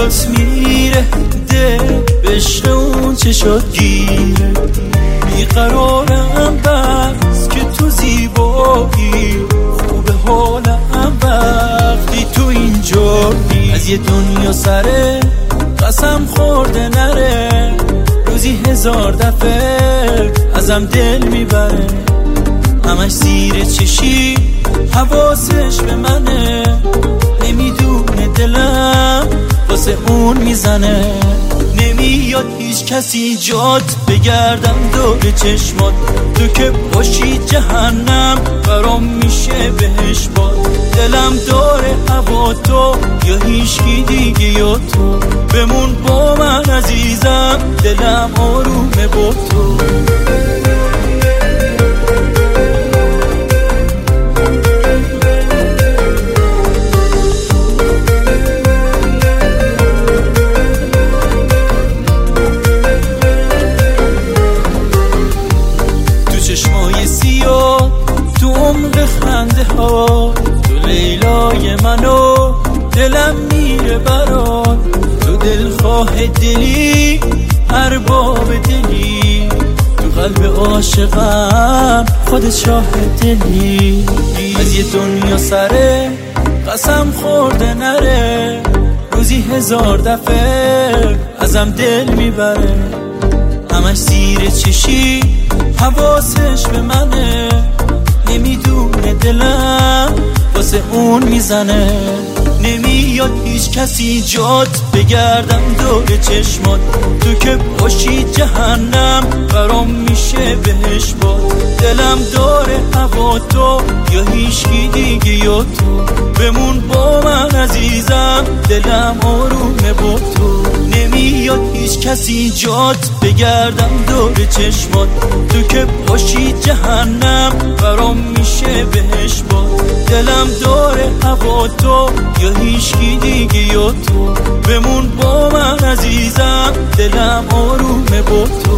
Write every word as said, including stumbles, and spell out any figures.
جلوت میره دل بشت اون چه شد گیره بیقرارم بس که تو زیبایی خوبه حالم وقتی تو اینجایی از یه دنیا سره قسم خورده نره روزی هزار دفعه ازم دل میبره همش زیر چشی حواسش به منه نمیدونه دلم واسه اون میزنه نمیاد هیچ کسی جات بگردم دور چشمات تو که باشی جهنم برام میشه بهش باد دلم داره هوا تو یا هیچکی دیگه یا تو بمون با من عزیزم دلم آرومه با تو چشمای سیاه تو عمق خنده ها تو لیلای منو دلم میره برات تو دلخواه دلی ارباب دلی تو قلب عاشقم خودت شاه دلی از یه دنیا سره قسم خورده نره روزی هزار دفعه ازم دل میبره همش زیر چشی حواسش به منه نمیدونه دلم واسه اون میزنه نمیاد هیچ کسی جات بگردم دور چشمات تو که باشی جهنم برام میشه بهش باد دلم داره هوا تو یا هیچکی دیگه یا تو بمون با من عزیزم دلم آرومه با تو نمیاد هیچ کسی جات بگردم دور چشمات تو که باشی جهنم برام میشه بهش باد دلم داره هوا تو یا هیچکی دیگه یا تو بمون با من عزیزم دلم آرومه با تو